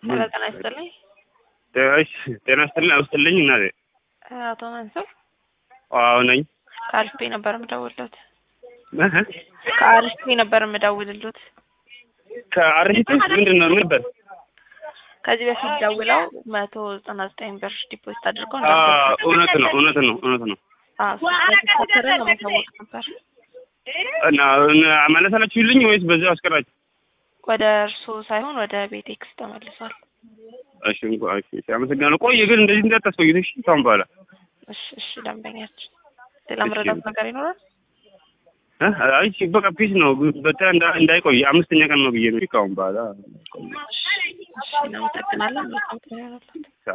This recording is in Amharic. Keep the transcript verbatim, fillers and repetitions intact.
ሰላም ጤና ይስጥልኝ። እሺ ጤና ይስጥልኝ አውስትልኝ እና አቶ መንሱር አዎ ነኝ። ከአሪፍ ነበር የምደውልልዎት። እህ ከአሪፍ ነበር የምደውልልዎት። ከአሪፍ ምንድነው ነበር? ከዚህ በፊት ደውለው መቶ ዘጠና ዘጠኝ ብር ዲፖዚት አድርገው ነበር። አዎ እውነት ነው እውነት ነው እውነት ነው። አዎ ስለተከተረ ነው መታወቅ ነበር። እና አመለሳላችሁልኝ ወይስ በዛው አስቀራችሁ? ወደ እርሱ ሳይሆን ወደ ቤቴክስ ተመልሷል። እሺ እንኳን እሺ አመሰግናለሁ። ቆይ ግን እንደዚህ እንዳታስቆዩት እሺ። ታም በኋላ እሺ እሺ ደንበኛችን ሌላ መረዳት ነገር ይኖራል? እህ አይ በቃ ፒስ ነው። በጣም እንዳይቆይ አምስተኛ ቀን ነው ብዬ ነው ካሁን በኋላ። እሺ እሺ እናመሰግናለን። መልካም ቀን ይሁንልዎት።